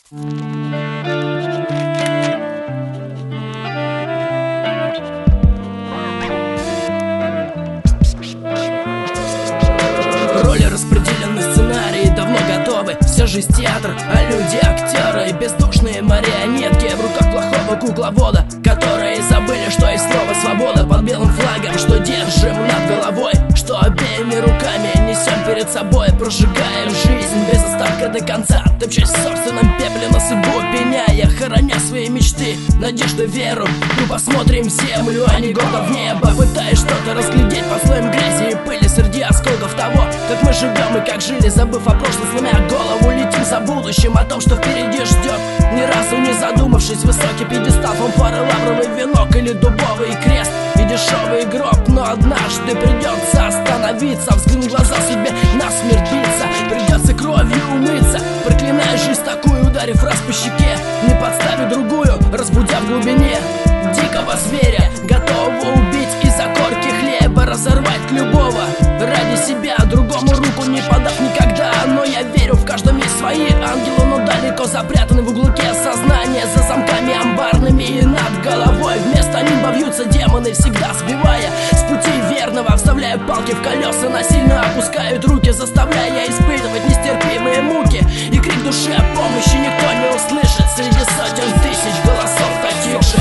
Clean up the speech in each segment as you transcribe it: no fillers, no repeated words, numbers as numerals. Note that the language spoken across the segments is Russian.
Роли распределены, сценарии давно готовы. Все жизнь театр, а люди актеры. Бездушные марионетки в руках плохого кукловода, которые забыли, что есть слово свобода. Под белым флагом, что держим над головой, что обеими руками несем перед собой. Прожигаем жизнь без остатка до конца, топчась в собственном пепле на судьбу пеняя, хороня свои мечты, надежду, веру. Мы посмотрим землю, а не гордо в небо, пытаясь что-то разглядеть под слоем грязи и пыли среди осколков того, как мы живем и как жили, забыв о прошлом, сломя голову, летим за будущим, о том, что впереди ждет. Ни разу не задумавшись, высокий пьедестал, фанфары, лавровый венок или дубовый крест и дешевый гроб. Но однажды придется остановиться, взглянуть в глаза судьбе, насмерть биться. Придется кровью умыться, проклиная жизнь такую, ударив раз по щеке, не подставив другую, разбудя в глубине дикого зверя, готового убить из-за корки хлеба, разорвать любого ради себя, другому руку не подав никогда. Но я верю, в каждом есть свои ангелы, но далеко запрятаны в уголке сознания, за замками амбарными и над головой. Вместо нимба вьются демоны, всегда сбивая с пути верного, вставляя палки в колеса, насильно опускают руки, заставляя испытывать нестерпимые муки. И крик души о помощи никто не услышит среди сотен тысяч голосов таких же.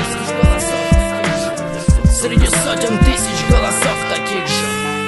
Среди сотен тысяч голосов таких же.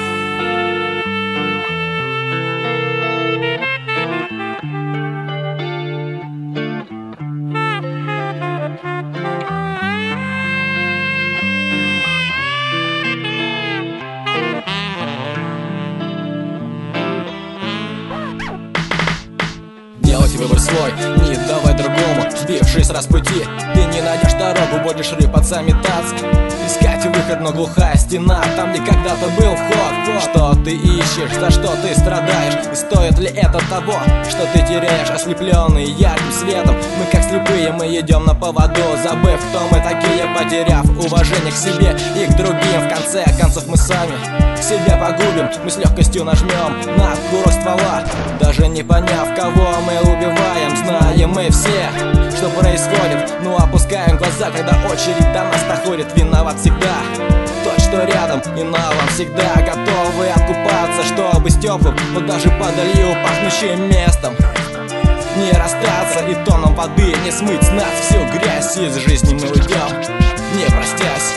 Делать выбор свой, не давай другому. Сбившись раз пути, ты не найдешь дорогу, будешь рыпаться, метаться, искать выход, но глухая стена, там где когда-то был вход. Что ты ищешь, за что ты страдаешь, и стоит ли это того, что ты теряешь? Ослепленные ярким светом, мы как слепые, мы идем на поводу, забыв, кто мы такие, потеряв уважение к себе и к другим. В конце концов мы сами себя погубим, мы с легкостью нажмем на курок ствола, даже не поняв, кого мы убиваем. Знаем мы все, что происходит, но опускаем глаза, когда очередь до нас доходит. Виноват всегда тот, что рядом, и нам всегда готовы откупаться, чтобы с теплым, но даже подолью пахнущим местом не расстаться. И тоном воды не смыть с нас всю грязь, из жизни мы уйдем, не простясь.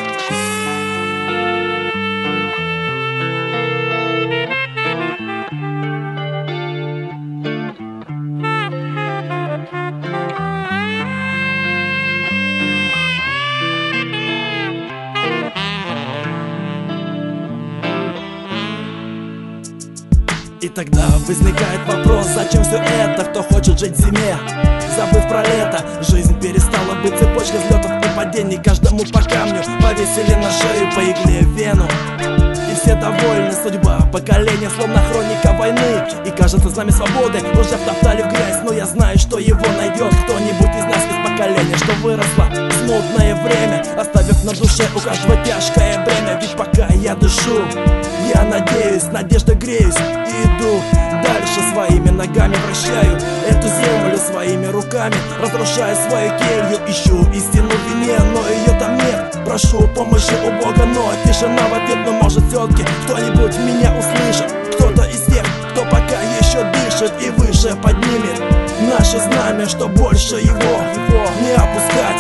И тогда возникает вопрос, зачем все это? Кто хочет жить в зиме, забыв про лето? Жизнь перестала быть цепочкой взлетов и падений. Каждому по камню повесили на шею, по игле в вену. И все довольны, судьба поколения словно хроника войны. И кажется, знамя свободы уже втоптали в грязь. Но я знаю, что его найдет кто-нибудь из нас, из поколения, что выросло в смутное время, оставив на душе у каждого тяжкое бремя. Ведь пока я дышу, я надеюсь, надежда греюсь и иду дальше, своими ногами вращаю эту землю, своими руками разрушаю свою келью. Ищу истину в вине, но ее там нет. Прошу помощи у Бога, но тишина в ответ. Но может все-таки кто-нибудь меня услышит, кто-то из тех, кто пока еще дышит, и выше поднимет наше знамя, что больше его не опускай.